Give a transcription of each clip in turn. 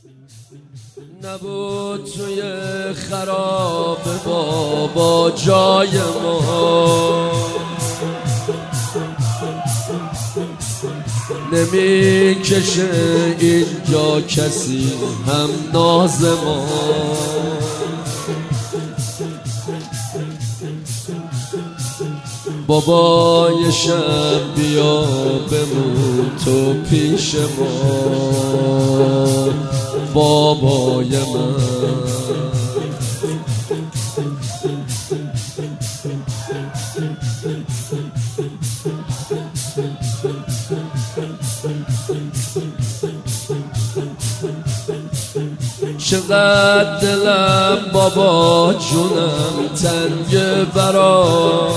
نبود توی خراب بابا جای ما، نمی کشه اینجا کسی هم ناز ما. بابای شب بیا بمون تو پیش ما، بابای من. چقدر دلم بابا جونم تنگ برات،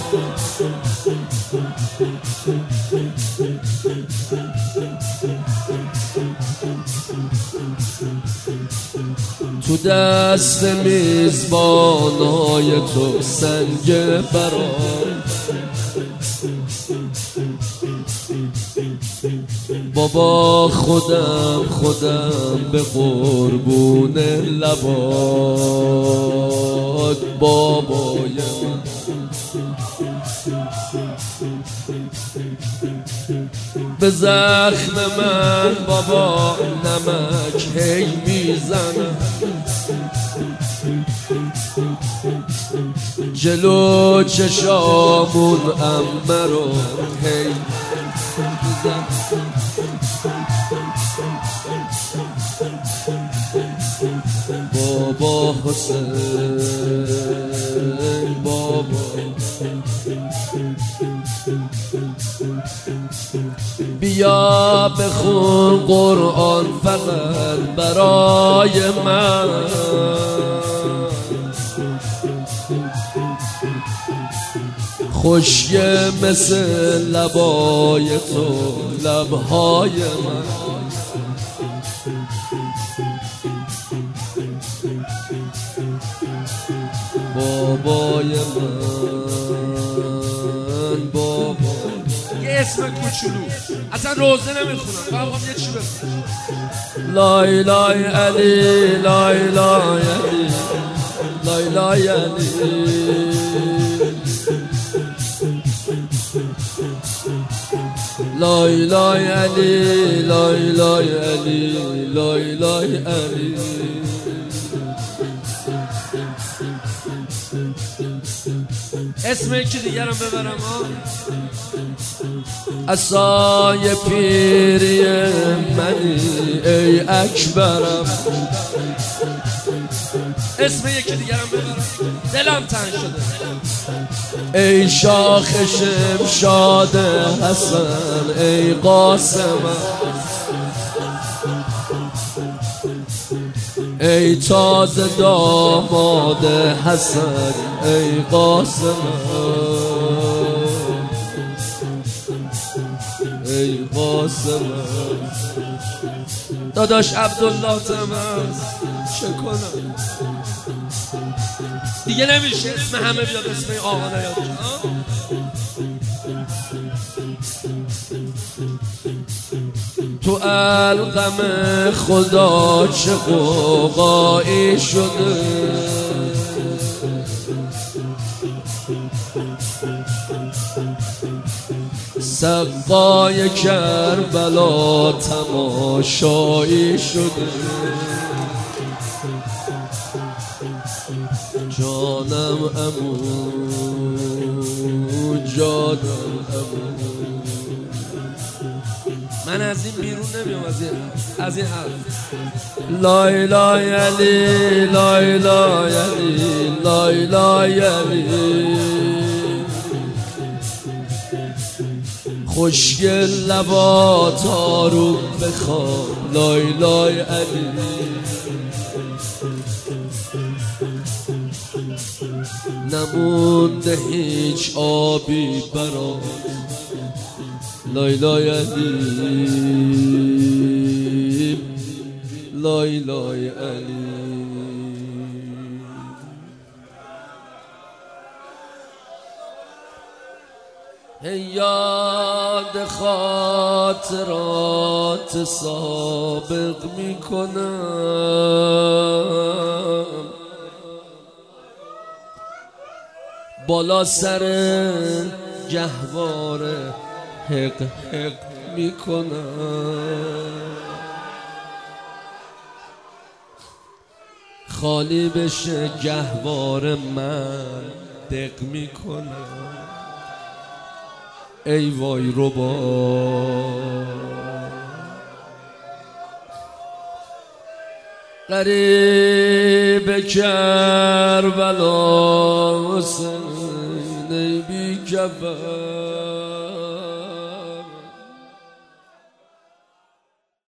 تو دست میزبانای تو سنگ برات. بابا خودم به قربون لبات، بابای من. به زخم من بابا نمک هی میزنم، جلو چشامون عمه رو هی میزنم. بابا حسین بابا، بیا بخون قرآن فقط برای من، خوشگه مثل لبای تو لبهای من. بابای من بابا. یه اسم کوچولو اصلا روزه نمیخونم، فقط یه چی بخونم. لای لای علی لای لای علی لای لای علی، لای لای علی لای لای علی لای لای علی. اسم یکی دیگرم ببرم ها. عصای پیری منی ای اکبرم، اسم یکی دیگرم ببرم، دلم تنگ شده. ای شاخ شمشاد حسن ای قاسمم، ای تازه داماد حسن ای قاسمم، ای قاسمم. داداش عبدالله تمز چه کنم دیگه نمیشه اسم همه بیاد اسم این آقا نیاد. تو القم خدا چه قوقایی شده، سقای کربلا تماشایی شده. جانم عمو جانم عمو، من از این بیرون نمیام از این حرف. لای لای علی لای لای علی لای لای علی، خوشگل لبات آروم بخواب لای لای علی. نمونده هیچ آبی برام لای لای علی لای لای علی. ای یاد خاطرات سابق میکنم، بالا سر گهواره حق حق میکنم، خالی بشه گهواره من دق میکنم. ای وای ربا غریب کربلا حسین ای بی کفن،